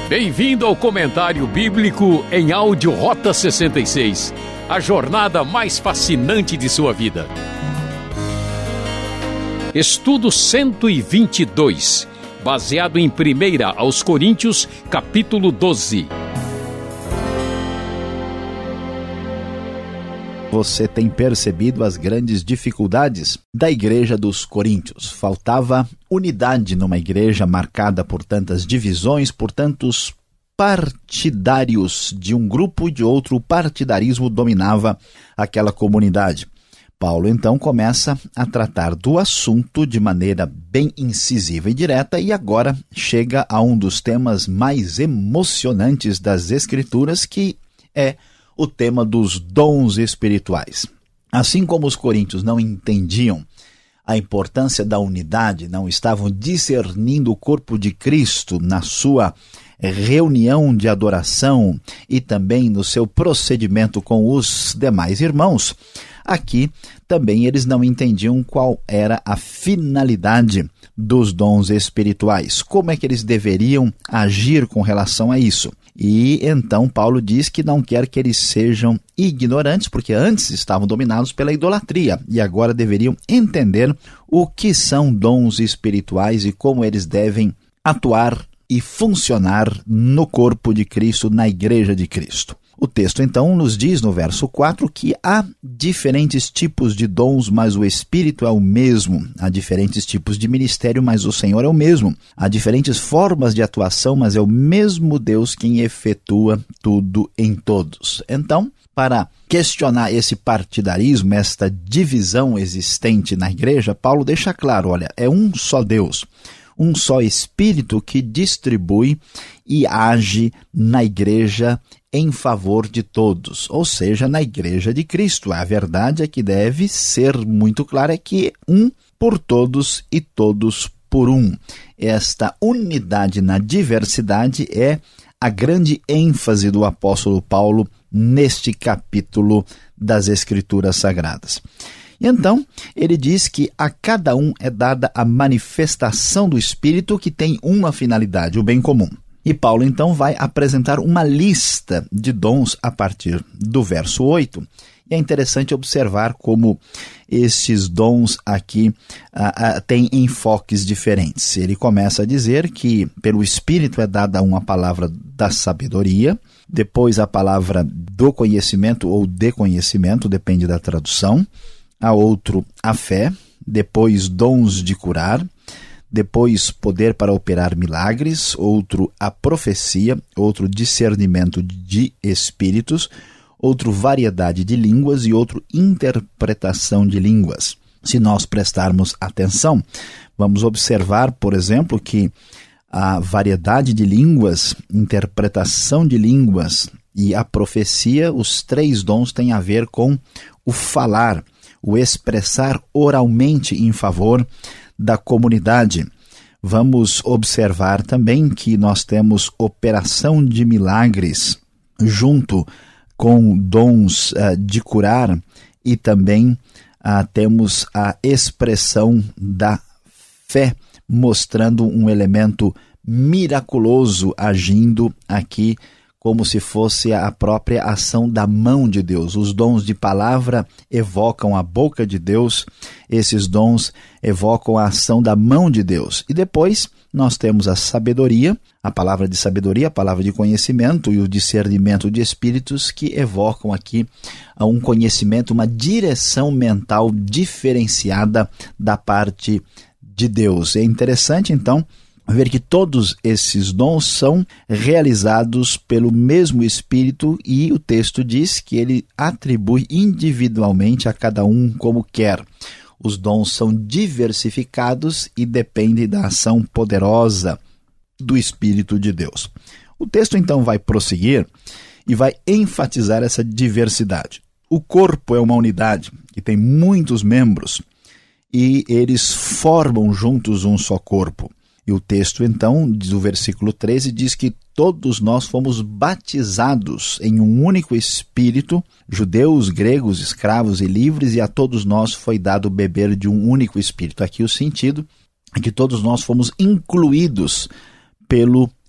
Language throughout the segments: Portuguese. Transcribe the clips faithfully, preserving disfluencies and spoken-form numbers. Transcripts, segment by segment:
Bem-vindo ao Comentário Bíblico em áudio Rota sessenta e seis, a jornada mais fascinante de sua vida. Estudo cento e vinte e dois, baseado em primeira aos Coríntios, capítulo doze. Você tem percebido as grandes dificuldades da igreja dos Coríntios. Faltava unidade numa igreja marcada por tantas divisões, por tantos partidários de um grupo e de outro. O partidarismo dominava aquela comunidade. Paulo então começa a tratar do assunto de maneira bem incisiva e direta e agora chega a um dos temas mais emocionantes das Escrituras, que é o tema dos dons espirituais. Assim como os coríntios não entendiam a importância da unidade, não estavam discernindo o corpo de Cristo na sua reunião de adoração e também no seu procedimento com os demais irmãos, aqui também eles não entendiam qual era a finalidade dos dons espirituais, como é que eles deveriam agir com relação a isso. E então Paulo diz que não quer que eles sejam ignorantes, porque antes estavam dominados pela idolatria e agora deveriam entender o que são dons espirituais e como eles devem atuar e funcionar no corpo de Cristo, na igreja de Cristo. O texto então nos diz no verso quatro que há diferentes tipos de dons, mas o Espírito é o mesmo. Há diferentes tipos de ministério, mas o Senhor é o mesmo. Há diferentes formas de atuação, mas é o mesmo Deus quem efetua tudo em todos. Então, para questionar esse partidarismo, esta divisão existente na igreja, Paulo deixa claro, olha, é um só Deus, um só Espírito que distribui e age na igreja em favor de todos, ou seja, na igreja de Cristo. A verdade é que deve ser muito clara, é que um por todos e todos por um. Esta unidade na diversidade é a grande ênfase do apóstolo Paulo neste capítulo das Escrituras Sagradas. E então, ele diz que a cada um é dada a manifestação do Espírito que tem uma finalidade, o bem comum. E Paulo então vai apresentar uma lista de dons a partir do verso oito. E é interessante observar como esses dons aqui ah, ah, têm enfoques diferentes. Ele começa a dizer que pelo Espírito é dada uma palavra da sabedoria, depois a palavra do conhecimento ou de conhecimento, depende da tradução, a outro a fé, depois dons de curar, depois poder para operar milagres, outro a profecia, outro discernimento de espíritos, outro variedade de línguas e outro interpretação de línguas. Se nós prestarmos atenção, vamos observar, por exemplo, que a variedade de línguas, interpretação de línguas e a profecia, os três dons têm a ver com o falar, o expressar oralmente em favor da comunidade. Vamos observar também que nós temos operação de milagres junto com dons uh, de curar e também uh, temos a expressão da fé, mostrando um elemento miraculoso agindo aqui como se fosse a própria ação da mão de Deus. Os dons de palavra evocam a boca de Deus, esses dons evocam a ação da mão de Deus. E depois nós temos a sabedoria, a palavra de sabedoria, a palavra de conhecimento e o discernimento de espíritos, que evocam aqui um conhecimento, uma direção mental diferenciada da parte de Deus. É interessante então ver que todos esses dons são realizados pelo mesmo Espírito e o texto diz que ele atribui individualmente a cada um como quer. Os dons são diversificados e dependem da ação poderosa do Espírito de Deus. O texto então vai prosseguir e vai enfatizar essa diversidade. O corpo é uma unidade que tem muitos membros e eles formam juntos um só corpo. E o texto, então, do versículo treze, diz que todos nós fomos batizados em um único Espírito, judeus, gregos, escravos e livres, e a todos nós foi dado beber de um único Espírito. Aqui o sentido é que todos nós fomos incluídos pelo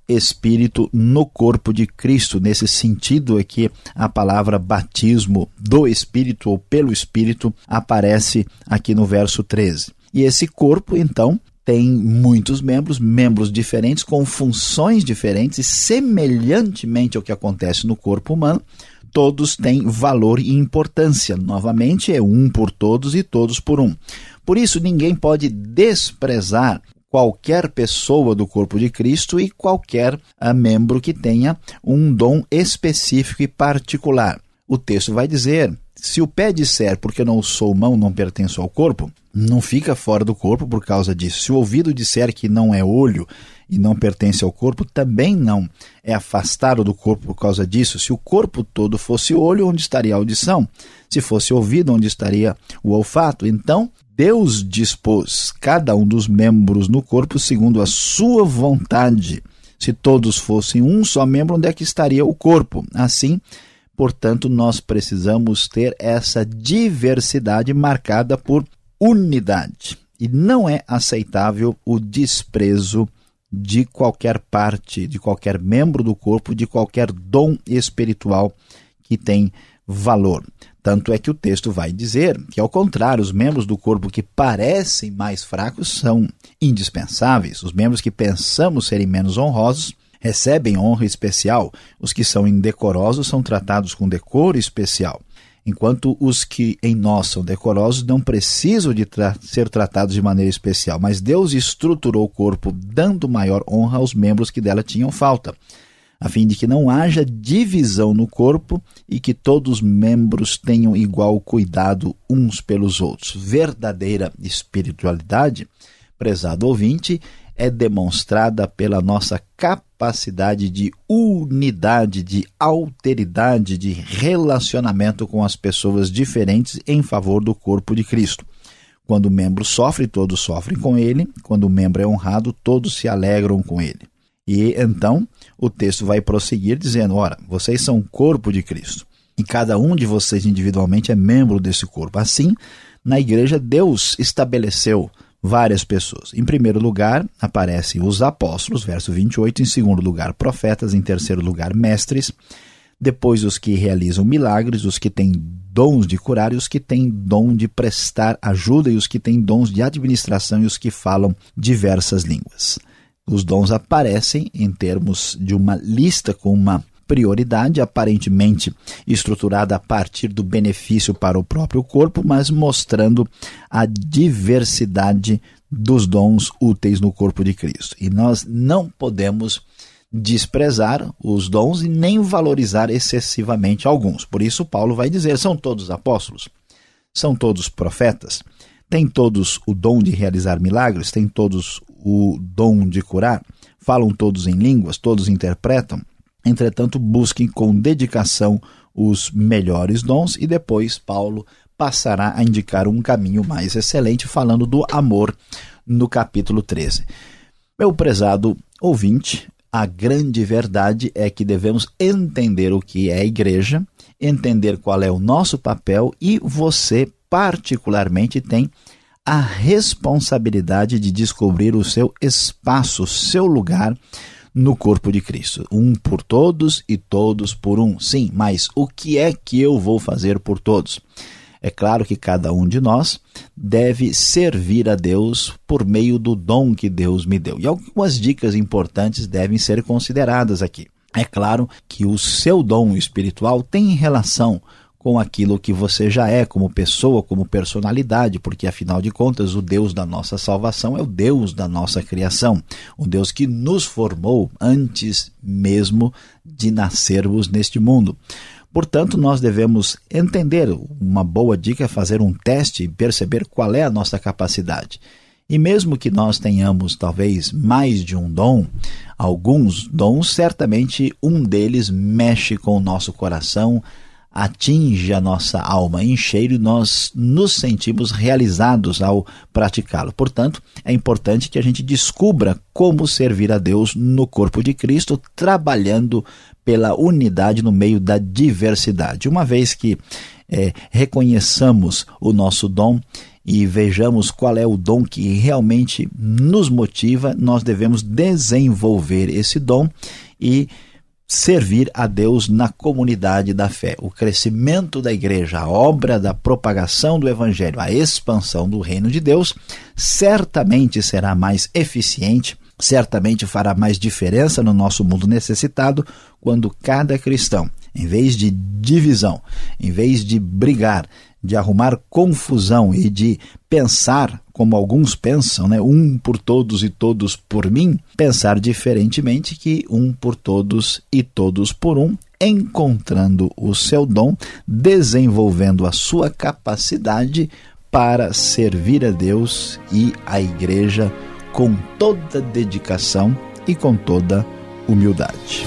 Espírito no corpo de Cristo. Nesse sentido é que a palavra batismo do Espírito ou pelo Espírito aparece aqui no verso treze. E esse corpo, então, tem muitos membros, membros diferentes, com funções diferentes, e semelhantemente ao que acontece no corpo humano, todos têm valor e importância. Novamente, é um por todos e todos por um. Por isso, ninguém pode desprezar qualquer pessoa do corpo de Cristo e qualquer uh, membro que tenha um dom específico e particular. O texto vai dizer, se o pé disser, porque não sou mão, não pertenço ao corpo, não fica fora do corpo por causa disso. Se o ouvido disser que não é olho e não pertence ao corpo, também não é afastado do corpo por causa disso. Se o corpo todo fosse olho, onde estaria a audição? Se fosse ouvido, onde estaria o olfato? Então, Deus dispôs cada um dos membros no corpo segundo a sua vontade. Se todos fossem um só membro, onde é que estaria o corpo? Assim, portanto, nós precisamos ter essa diversidade marcada por unidade. E não é aceitável o desprezo de qualquer parte, de qualquer membro do corpo, de qualquer dom espiritual que tem valor. Tanto é que o texto vai dizer que, ao contrário, os membros do corpo que parecem mais fracos são indispensáveis. Os membros que pensamos serem menos honrosos recebem honra especial. Os que são indecorosos são tratados com decoro especial. Enquanto os que em nós são decorosos não precisam de tra- ser tratados de maneira especial. Mas Deus estruturou o corpo dando maior honra aos membros que dela tinham falta, a fim de que não haja divisão no corpo e que todos os membros tenham igual cuidado uns pelos outros. Verdadeira espiritualidade, prezado ouvinte, é demonstrada pela nossa capacidade de unidade, de alteridade, de relacionamento com as pessoas diferentes em favor do corpo de Cristo. Quando o membro sofre, todos sofrem com ele. Quando o membro é honrado, todos se alegram com ele. E então o texto vai prosseguir dizendo, ora, vocês são o corpo de Cristo e cada um de vocês individualmente é membro desse corpo. Assim, na igreja, Deus estabeleceu várias pessoas. Em primeiro lugar, aparecem os apóstolos, verso vinte e oito. Em segundo lugar, profetas. Em terceiro lugar, mestres. Depois, os que realizam milagres, os que têm dons de curar e os que têm dom de prestar ajuda e os que têm dons de administração e os que falam diversas línguas. Os dons aparecem em termos de uma lista com uma prioridade, aparentemente estruturada a partir do benefício para o próprio corpo, mas mostrando a diversidade dos dons úteis no corpo de Cristo. E nós não podemos desprezar os dons e nem valorizar excessivamente alguns. Por isso Paulo vai dizer, são todos apóstolos? São todos profetas? Têm todos o dom de realizar milagres? Têm todos o dom de curar? Falam todos em línguas? Todos interpretam? Entretanto, busquem com dedicação os melhores dons e depois Paulo passará a indicar um caminho mais excelente, falando do amor no capítulo treze. Meu prezado ouvinte, a grande verdade é que devemos entender o que é a igreja, entender qual é o nosso papel e você, particularmente, tem a responsabilidade de descobrir o seu espaço, o seu lugar no corpo de Cristo. Um por todos e todos por um. Sim, mas o que é que eu vou fazer por todos? É claro que cada um de nós deve servir a Deus por meio do dom que Deus me deu. E algumas dicas importantes devem ser consideradas aqui. É claro que o seu dom espiritual tem relação com aquilo que você já é como pessoa, como personalidade, porque afinal de contas o Deus da nossa salvação é o Deus da nossa criação, o Deus que nos formou antes mesmo de nascermos neste mundo. Portanto, nós devemos entender, uma boa dica é fazer um teste e perceber qual é a nossa capacidade. E mesmo que nós tenhamos talvez mais de um dom, alguns dons, certamente um deles mexe com o nosso coração, atinge a nossa alma em cheio e nós nos sentimos realizados ao praticá-lo. Portanto, é importante que a gente descubra como servir a Deus no corpo de Cristo, trabalhando pela unidade no meio da diversidade. Uma vez que é, reconheçamos o nosso dom e vejamos qual é o dom que realmente nos motiva, nós devemos desenvolver esse dom e servir a Deus na comunidade da fé. O crescimento da igreja, a obra da propagação do evangelho, a expansão do reino de Deus, certamente será mais eficiente, certamente fará mais diferença no nosso mundo necessitado, quando cada cristão, em vez de divisão, em vez de brigar, de arrumar confusão e de pensar como alguns pensam, né? Um por todos e todos por mim, pensar diferentemente, que um por todos e todos por um, encontrando o seu dom, desenvolvendo a sua capacidade para servir a Deus e a igreja com toda dedicação e com toda humildade.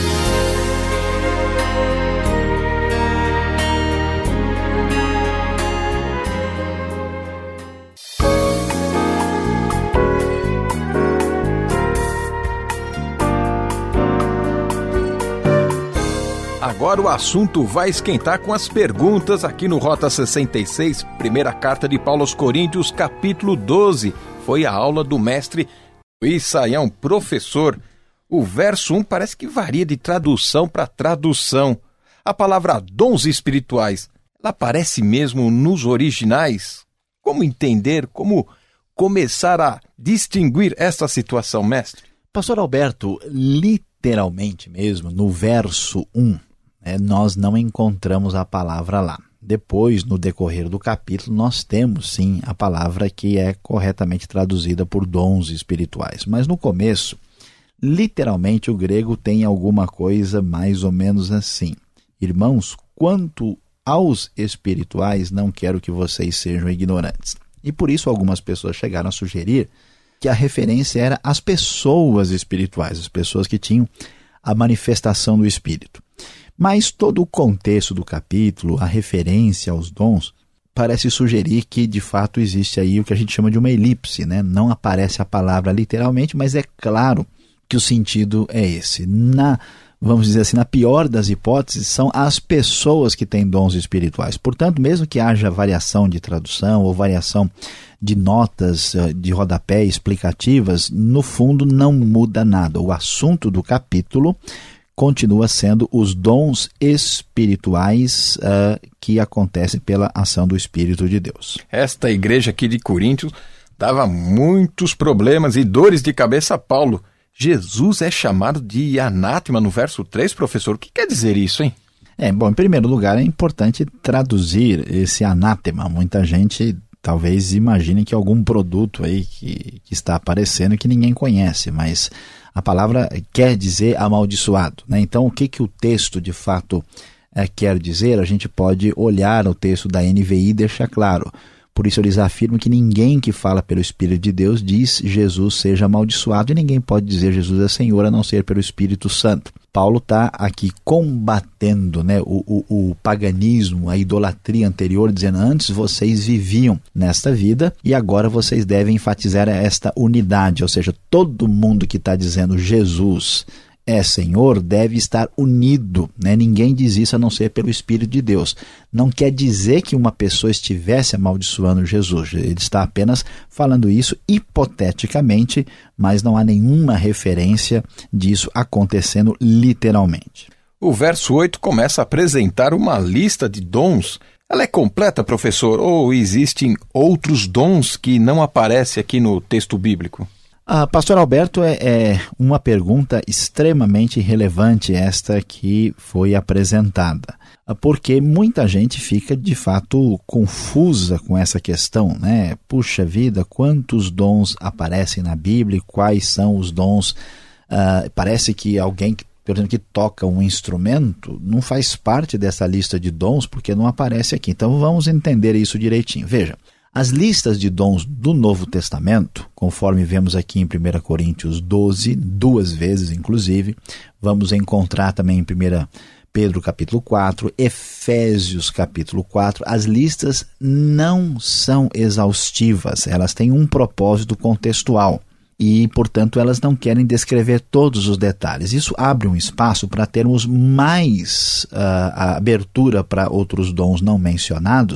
Agora o assunto vai esquentar com as perguntas aqui no Rota sessenta e seis, primeira carta de Paulo aos Coríntios, capítulo doze. Foi a aula do mestre Luiz Saião, professor. O verso um parece que varia de tradução para tradução. A palavra dons espirituais, ela aparece mesmo nos originais? Como entender, como começar a distinguir essa situação, mestre? Pastor Alberto, literalmente mesmo, no verso um, É, nós não encontramos a palavra lá. Depois, no decorrer do capítulo, nós temos sim a palavra que é corretamente traduzida por dons espirituais. Mas no começo, literalmente o grego tem alguma coisa mais ou menos assim: irmãos, quanto aos espirituais, não quero que vocês sejam ignorantes. E por isso algumas pessoas chegaram a sugerir que a referência era às pessoas espirituais, as pessoas que tinham a manifestação do Espírito. Mas todo o contexto do capítulo, a referência aos dons, parece sugerir que de fato existe aí o que a gente chama de uma elipse, né? Não aparece a palavra literalmente, mas é claro que o sentido é esse. Na, vamos dizer assim, na pior das hipóteses, são as pessoas que têm dons espirituais. Portanto, mesmo que haja variação de tradução ou variação de notas de rodapé explicativas, no fundo não muda nada. O assunto do capítulo continua sendo os dons espirituais uh, que acontecem pela ação do Espírito de Deus. Esta igreja aqui de Coríntios dava muitos problemas e dores de cabeça a Paulo. Jesus é chamado de anátema no verso três, professor. O que quer dizer isso, hein? É, bom, em primeiro lugar é importante traduzir esse anátema. Muita gente talvez imagine que é algum produto aí que, que está aparecendo que ninguém conhece, mas a palavra quer dizer amaldiçoado, né? Então, o que, que o texto de fato é, quer dizer? A gente pode olhar o texto da N V I e deixar claro. Por isso eles afirmam que ninguém que fala pelo Espírito de Deus diz Jesus seja amaldiçoado, e ninguém pode dizer Jesus é Senhor a não ser pelo Espírito Santo. Paulo está aqui combatendo, né, o, o, o paganismo, a idolatria anterior, dizendo: antes vocês viviam nesta vida e agora vocês devem enfatizar esta unidade, ou seja, todo mundo que está dizendo Jesus é Senhor deve estar unido, né? Ninguém diz isso a não ser pelo Espírito de Deus. Não quer dizer que uma pessoa estivesse amaldiçoando Jesus, ele está apenas falando isso hipoteticamente, mas não há nenhuma referência disso acontecendo literalmente. O verso oito começa a apresentar uma lista de dons. Ela é completa, professor, ou existem outros dons que não aparecem aqui no texto bíblico? Ah, Pastor Alberto, é, é uma pergunta extremamente relevante esta que foi apresentada, porque muita gente fica de fato confusa com essa questão, né? Puxa vida, quantos dons aparecem na Bíblia, quais são os dons? Ah, parece que alguém que por exemplo, que toca um instrumento, não faz parte dessa lista de dons porque não aparece aqui. Então vamos entender isso direitinho. Veja, as listas de dons do Novo Testamento, conforme vemos aqui em primeira Coríntios doze, duas vezes inclusive, vamos encontrar também em primeira Pedro capítulo quatro, Efésios capítulo quatro, as listas não são exaustivas, elas têm um propósito contextual. E, portanto, elas não querem descrever todos os detalhes. Isso abre um espaço para termos mais uh, a abertura para outros dons não mencionados,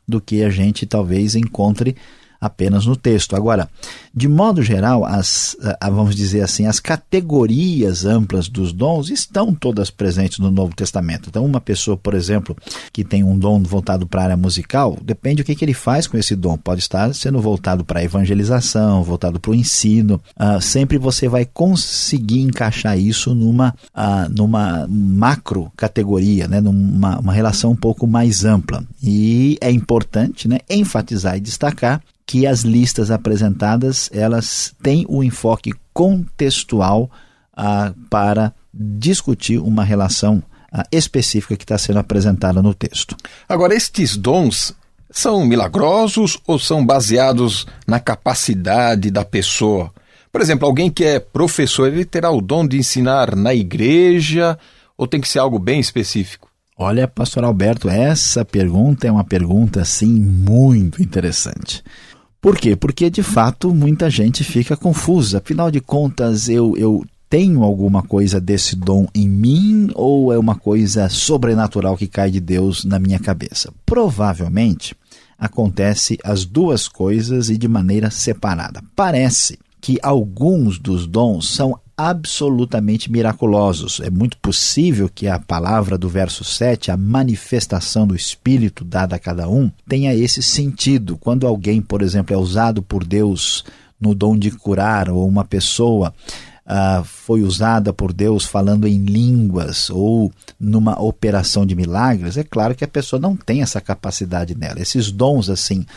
do que a gente talvez encontre apenas no texto. Agora, de modo geral, as, vamos dizer assim, as categorias amplas dos dons estão todas presentes no Novo Testamento. Então, uma pessoa, por exemplo, que tem um dom voltado para a área musical, depende do que, que ele faz com esse dom. Pode estar sendo voltado para a evangelização, voltado para o ensino. Uh, sempre você vai conseguir encaixar isso numa, uh, numa macro categoria, né? numa uma relação um pouco mais ampla. E é importante, né, enfatizar e destacar que as listas apresentadas, elas têm o enfoque contextual ah, para discutir uma relação ah, específica que está sendo apresentada no texto. Agora, estes dons são milagrosos ou são baseados na capacidade da pessoa? Por exemplo, alguém que é professor, ele terá o dom de ensinar na igreja ou tem que ser algo bem específico? Olha, pastor Alberto, essa pergunta é uma pergunta, assim, muito interessante. Por quê? Porque, de fato, muita gente fica confusa. Afinal de contas, eu, eu tenho alguma coisa desse dom em mim ou é uma coisa sobrenatural que cai de Deus na minha cabeça? Provavelmente, acontece as duas coisas e de maneira separada. Parece que alguns dos dons são absolutamente miraculosos. É muito possível que a palavra do verso sete, a manifestação do Espírito dada a cada um, tenha esse sentido. Quando alguém, por exemplo, é usado por Deus no dom de curar, ou uma pessoa uh, foi usada por Deus falando em línguas ou numa operação de milagres, é claro que a pessoa não tem essa capacidade nela. Esses dons, assim,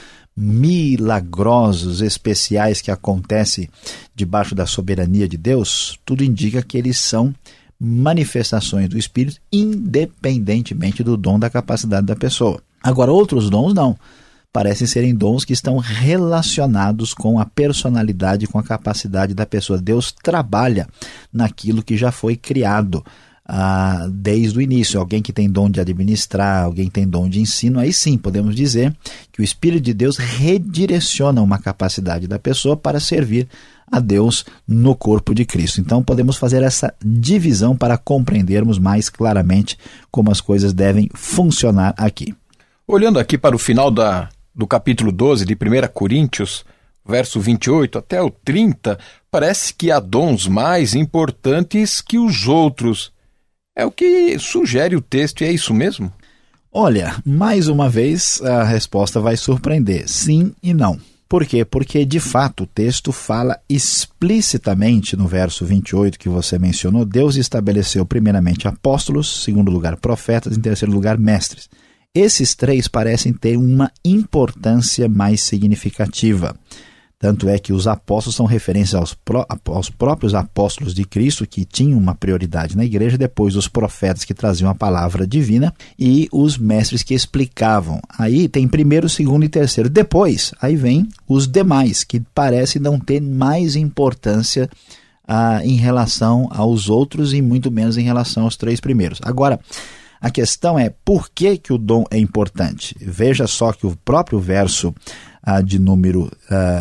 milagrosos, especiais que acontecem debaixo da soberania de Deus, tudo indica que eles são manifestações do Espírito, independentemente do dom da capacidade da pessoa. Agora, outros dons não. Parecem serem dons que estão relacionados com a personalidade, com a capacidade da pessoa. Deus trabalha naquilo que já foi criado Ah, desde o início. Alguém que tem dom de administrar, alguém que tem dom de ensino, aí sim podemos dizer que o Espírito de Deus redireciona uma capacidade da pessoa para servir a Deus no corpo de Cristo. Então podemos fazer essa divisão para compreendermos mais claramente como as coisas devem funcionar aqui. Olhando aqui para o final da, do capítulo doze de primeira Coríntios, verso vinte e oito até o trinta, parece que há dons mais importantes que os outros. É o que sugere o texto, e é isso mesmo? Olha, mais uma vez a resposta vai surpreender. Sim e não. Por quê? Porque, de fato, o texto fala explicitamente no verso vinte e oito que você mencionou. Deus estabeleceu primeiramente apóstolos, em segundo lugar profetas, em terceiro lugar mestres. Esses três parecem ter uma importância mais significativa. Tanto é que os apóstolos são referências aos, pró- aos próprios apóstolos de Cristo, que tinham uma prioridade na igreja, depois os profetas que traziam a palavra divina e os mestres que explicavam. Aí tem primeiro, segundo e terceiro. Depois, aí vem os demais, que parecem não ter mais importância ah, em relação aos outros e muito menos em relação aos três primeiros. Agora, a questão é por que, que o dom é importante. Veja só que o próprio verso ah, de número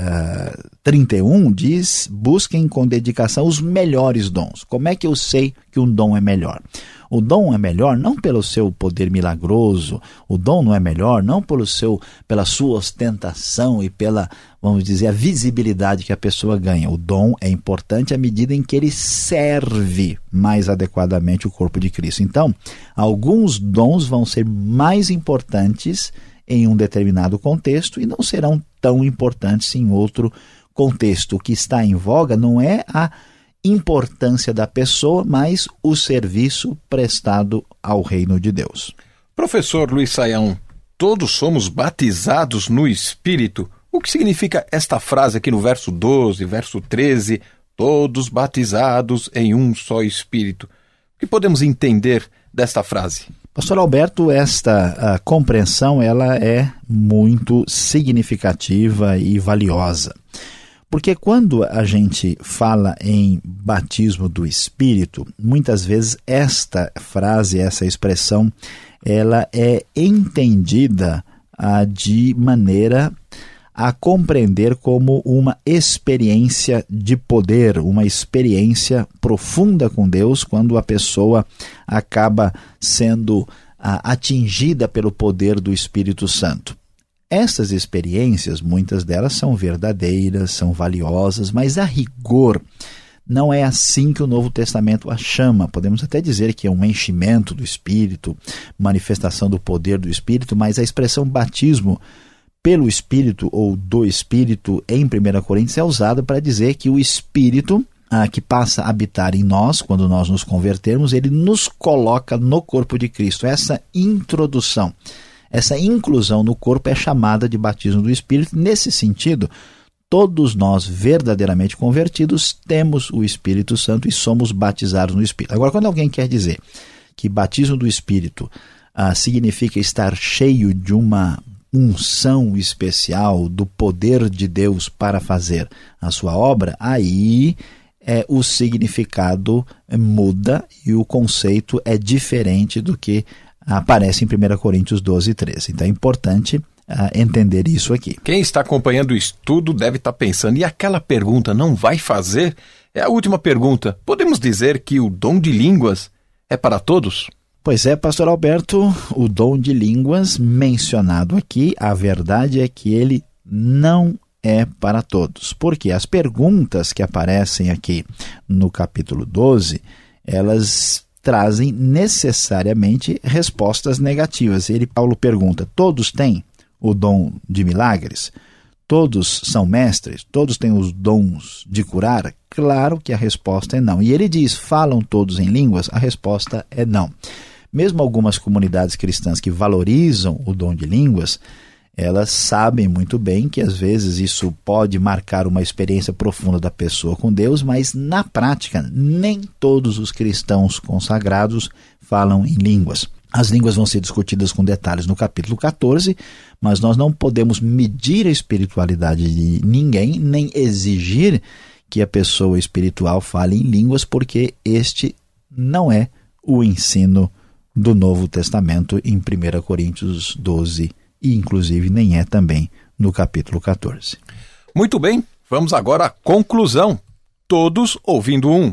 ah, trinta e um diz: busquem com dedicação os melhores dons. Como é que eu sei que um dom é melhor? O dom é melhor não pelo seu poder milagroso, o dom não é melhor não pelo seu, pela sua ostentação e pela, vamos dizer, a visibilidade que a pessoa ganha. O dom é importante à medida em que ele serve mais adequadamente o corpo de Cristo. Então, alguns dons vão ser mais importantes em um determinado contexto e não serão tão importantes em outro contexto. O que está em voga não é a importância da pessoa, mas o serviço prestado ao reino de Deus. Professor Luiz Saião, todos somos batizados no Espírito. O que significa esta frase aqui no verso doze, verso treze, todos batizados em um só Espírito? O que podemos entender desta frase? Pastor Alberto, esta a compreensão ela é muito significativa e valiosa. Porque quando a gente fala em batismo do Espírito, muitas vezes esta frase, essa expressão, ela é entendida ah, de maneira a compreender como uma experiência de poder, uma experiência profunda com Deus, quando a pessoa acaba sendo ah, atingida pelo poder do Espírito Santo. Essas experiências, muitas delas são verdadeiras, são valiosas, mas a rigor não é assim que o Novo Testamento a chama. Podemos até dizer que é um enchimento do Espírito, manifestação do poder do Espírito, mas a expressão batismo pelo Espírito ou do Espírito em primeira Coríntios é usada para dizer que o Espírito ah, que passa a habitar em nós, quando nós nos convertermos, ele nos coloca no corpo de Cristo. Essa introdução, essa inclusão no corpo é chamada de batismo do Espírito. Nesse sentido, todos nós verdadeiramente convertidos temos o Espírito Santo e somos batizados no Espírito. Agora, quando alguém quer dizer que batismo do Espírito ah, significa estar cheio de uma unção especial do poder de Deus para fazer a sua obra, aí é, o significado muda e o conceito é diferente do que aparece em primeira Coríntios doze, treze. Então é importante a entender isso aqui. Quem está acompanhando o estudo deve estar pensando, e aquela pergunta não vai fazer? É a última pergunta. Podemos dizer que o dom de línguas é para todos? Pois é, pastor Alberto, o dom de línguas mencionado aqui, a verdade é que ele não é para todos. Porque as perguntas que aparecem aqui no capítulo doze, elas trazem necessariamente respostas negativas. Ele, Paulo pergunta, todos têm o dom de milagres? Todos são mestres? Todos têm os dons de curar? Claro que a resposta é não. E ele diz, falam todos em línguas? A resposta é não. Mesmo algumas comunidades cristãs que valorizam o dom de línguas, elas sabem muito bem que às vezes isso pode marcar uma experiência profunda da pessoa com Deus, mas na prática nem todos os cristãos consagrados falam em línguas. As línguas vão ser discutidas com detalhes no capítulo catorze, mas nós não podemos medir a espiritualidade de ninguém, nem exigir que a pessoa espiritual fale em línguas, porque este não é o ensino do Novo Testamento em primeira Coríntios doze, e inclusive nem é também no capítulo catorze. Muito bem, vamos agora à conclusão. Todos ouvindo um.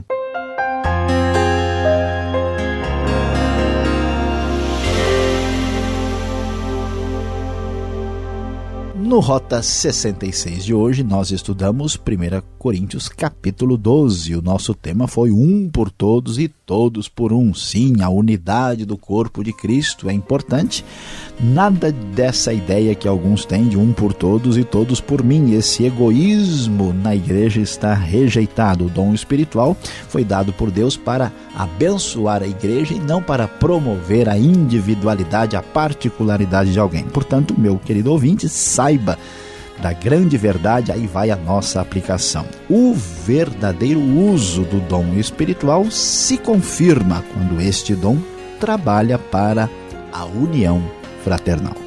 No Rota sessenta e seis de hoje, nós estudamos primeira Coríntios capítulo doze. O nosso tema foi um por todos e todos por um. Sim, a unidade do corpo de Cristo é importante. Nada dessa ideia que alguns têm de um por todos e todos por mim. Esse egoísmo na igreja está rejeitado. O dom espiritual foi dado por Deus para abençoar a igreja e não para promover a individualidade, a particularidade de alguém. Portanto, meu querido ouvinte, saiba da grande verdade, aí vai a nossa aplicação. O verdadeiro uso do dom espiritual se confirma quando este dom trabalha para a união fraternal.